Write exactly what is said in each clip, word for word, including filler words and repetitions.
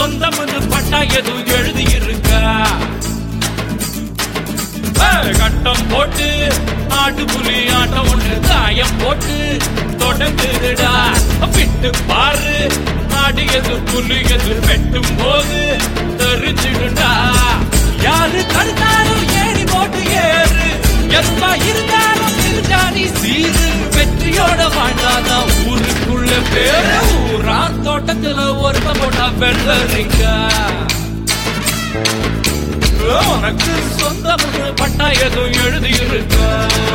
சொந்தம்னு பட்டா எதுவும் எழுதி இருக்கா? கட்டம் போட்டு ஆட்டு புலி ஆட்டம் ஒன்று தாயம் போட்டு தொடங்குடா. விட்டு பாரு ஆடியது புலி எது வெட்டும் போது தெரிஞ்சிடுடா. யாரு தடுத்தாலும் ஏறி போட்டு ஏறு, எதுவா இருந்தாலும் திருச்சாணி சீரு. வெற்றியோட வாழ்ந்தாதான் ஊருக்குள்ள பேரு. ஊரா தோட்டத்துல ஒருத்த போட்டா வெள்ளரிக்கா. உனக்கு சொந்தம் பட்டா எதுவும் எழுதி இருக்கா?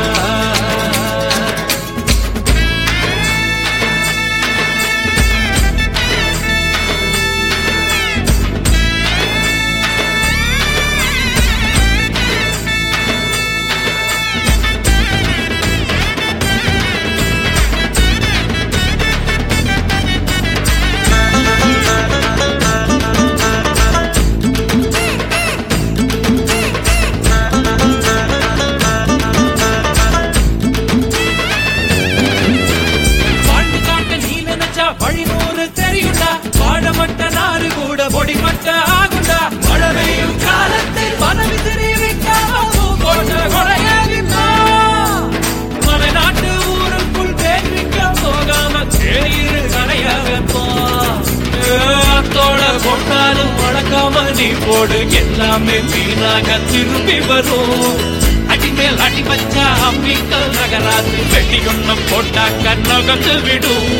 வழிநூறு தெரியுண்டா, வாழமட்ட நாறு கூட பொடிமட்ட ஆகுண்டா. மழை பெய்யும் காலத்தில் மனவிசிறி மலை நாட்டு ஊருக்குள் தேர்விக்க போகாம தேயிரு கடையாகப்போ. அத்தோட கொண்டாலும் வழக்காம நீ போடு, எல்லாமே வீணாக திரும்பி வரும். அடிமேல் அடி வச்சா அம்மிக்கல் நகராது, வெட்டி ஒண்ணு போட்டா கண்ணகத்து விடும்.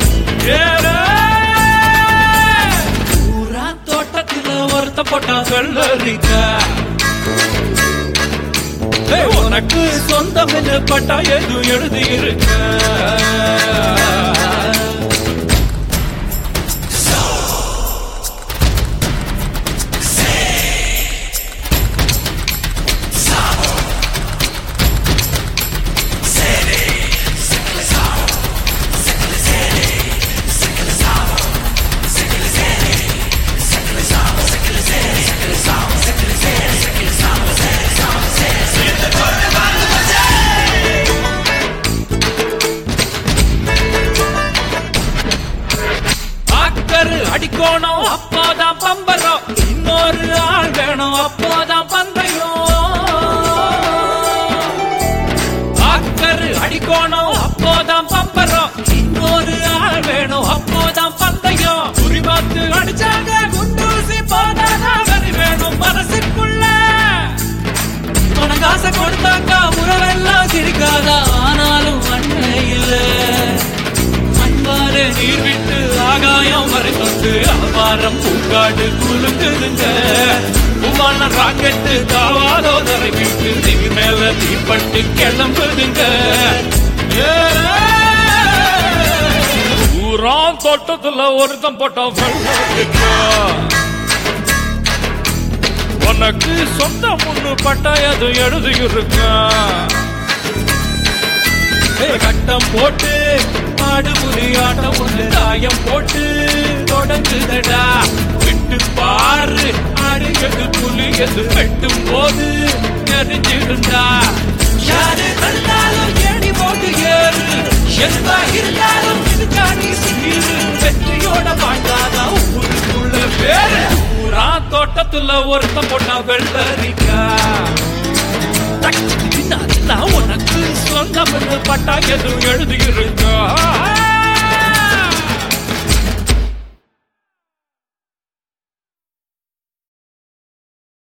ஊரா தோட்டத்துல ஒருத்த போட்டா வெள்ளரிக்கா. உனக்கு சொந்தம் பட்டா எது எழுதி இருக்க? அடிக்கோணும் அப்போதான் பம்பரம், இன்னொரு ஆள் வேணும் அப்போதான் பந்தயம். ஆக்கரு அடிக்கோணும் அப்போதான் பம்பரம், இன்னொரு ஆள் வேணும் அப்போதான் பந்தயம். குறி பார்த்து அடிச்சாங்க குண்டூசி போதாதான் வரி வேணும் மனசுக்குள்ள. உனக்காசை கொடுத்தாக்கா உறவெல்லாம் சிரிக்காதா, ஆனாலும் அண்ணே இல்ல. அன்பாரு நீர் விட்டு ஆகாயம் வரை வந்து அபாரம் பூங்காடு குலுங்குதுங்க. உமான ராக்கெட்டு காவாலோ தரை விட்டு நீர் மேல தீப்பட்டு கிளம்புதுங்க. ஊரா தோட்டத்துல ஒருத்தம் போட்டா வெள்ளரிக்கா. உனக்கு சொந்த முன்னு பட்டா எது எழுதி இருக்கா? கட்டம் போட்டு ஆடு புலி ஆட்டம் ஒன்று தாயம் போட்டு தொடங்குதடா. விட்டு பாரு ஆடுகிறது புலி எது வெட்டும் போது தெரிஞ்சிருந்தா. யாரு தடுத்தாலும் ஏணி போட்டு ஏறு, எதுவா இருந்தாலும் இதுக்காண்டி சீரு. வெற்றியோட வாழ்ந்தாதான் ஊருக்குள்ள பேரு. ஊரா தோட்டத்துல ஒருத்த போட்டா வெள்ளரிக்கா. உனக்கு சொந்தம் பட்டா எதுவும் எழுதி இருக்கா?